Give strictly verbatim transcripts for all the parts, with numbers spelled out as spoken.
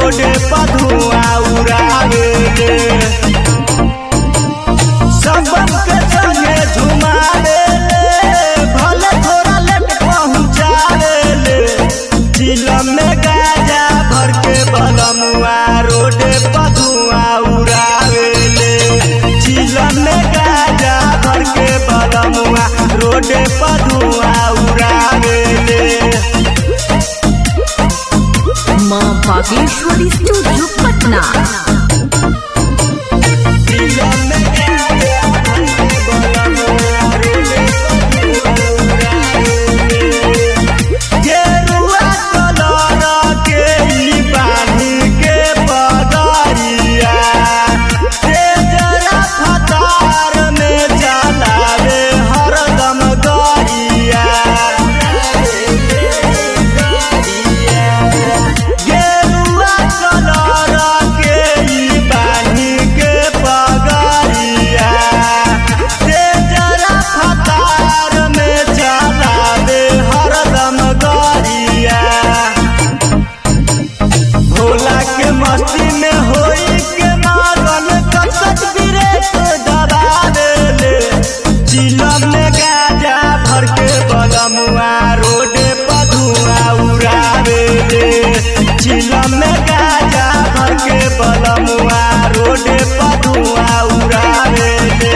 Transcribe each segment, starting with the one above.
रोडे पर धुआं उड़ावेले। सबन के संगे झुमावेले, भले थोड़ा लेट पहुँचावेले। चिलम में गाजा भर के बलमुआ रोडे पर धुआं उड़ावेले। चिलम में गाजा भर के बलमुआ रोडे पर धुआं उड़ावेले। माँ बागेश्वरी स्टूडियो पटना। मस्ती में होई के मारन कचकच ब्रेक दबावेले। चिलम में गाजा भर के बलमुआ रोडे पर धुआं उड़ावेले। चिलम में गाजा भर के बलमुआ रोडे पर धुआं उड़ावेले।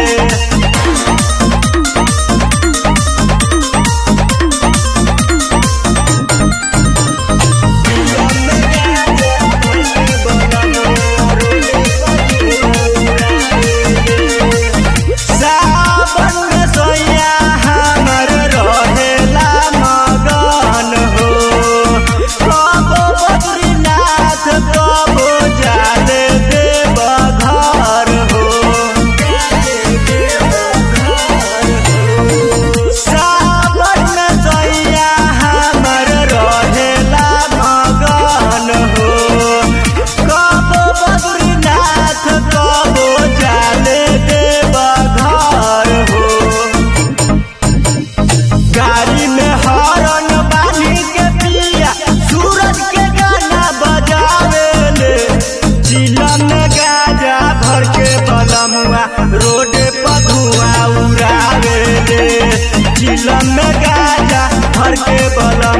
रोडे पर धुआं उड़ावेले। चिलम में गाजा भर के बलमुआ